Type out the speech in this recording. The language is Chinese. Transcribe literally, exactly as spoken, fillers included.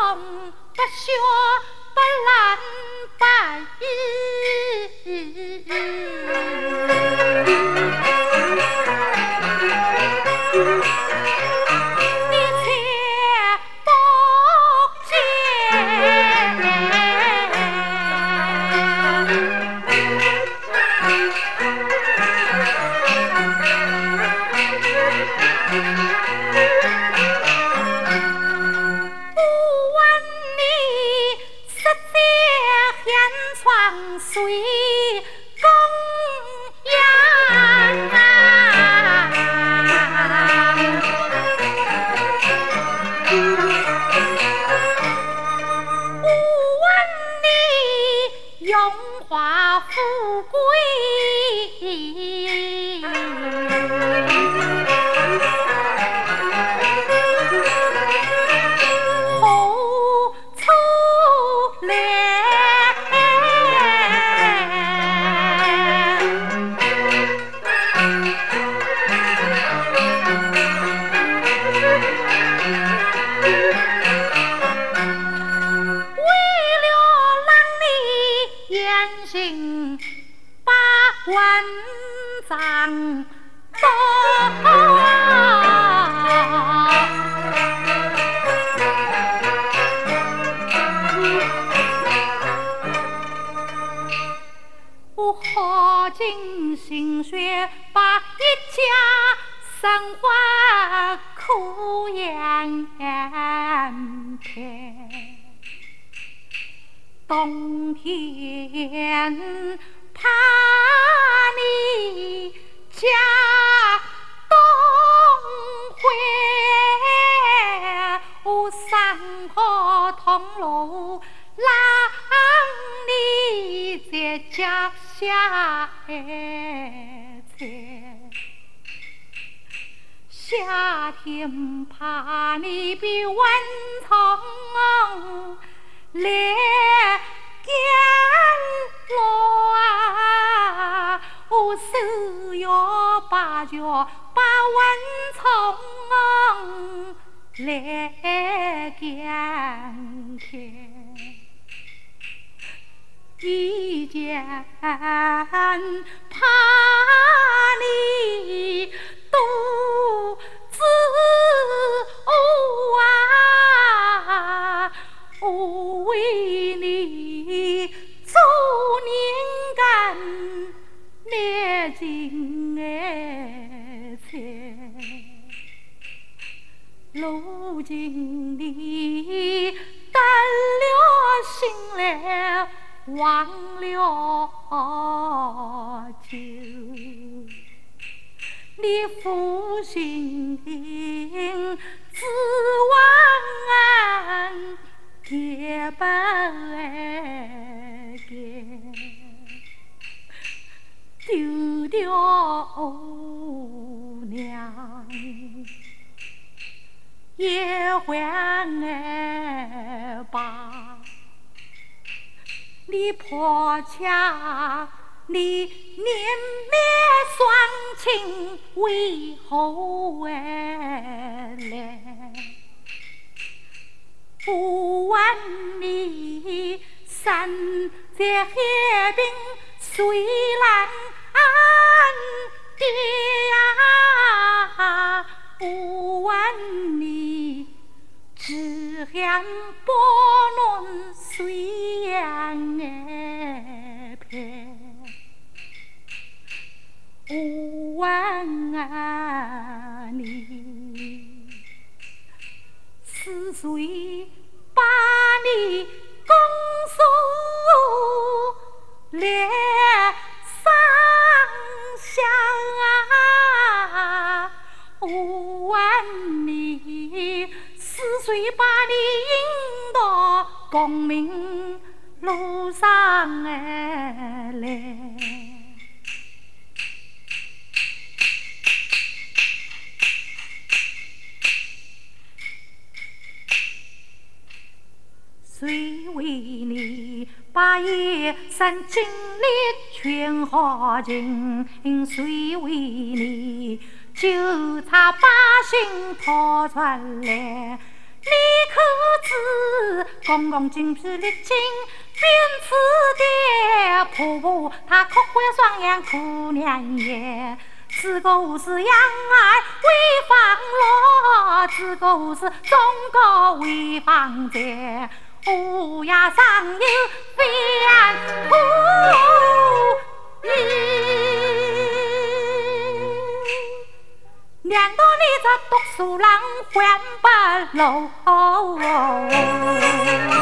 从不学不懒不随公羊不问你荣华富贵万丈高，我耗尽心血把一家生活苦养甜，冬天怕你家东回，我三河同路让你在家下菜，夏天怕你比蚊虫来见我啊，我手摇把脚把蚊虫来见开，一见怕你肚子饿啊，我为你做年干灭尽爱菜，如今你得了心来忘了旧，你负心指望结不结，丢掉娘也还爱吧，你破墙你年灭双亲为何来？不问你身在海滨虽然爹呀，不问你只想把侬虽然爱陪，不问啊你是谁把你拱手来上香啊，我问你是谁把你引到功名路上来？谁为你把一生经历全耗尽？谁为你就差把心掏出来？你可子，公公精疲力尽鞭子爹，婆婆她哭坏双眼苦娘也。这个是养儿为放罗，这个是中国为放贼。乌鸦上有飞扑念到你这读书人还不漏。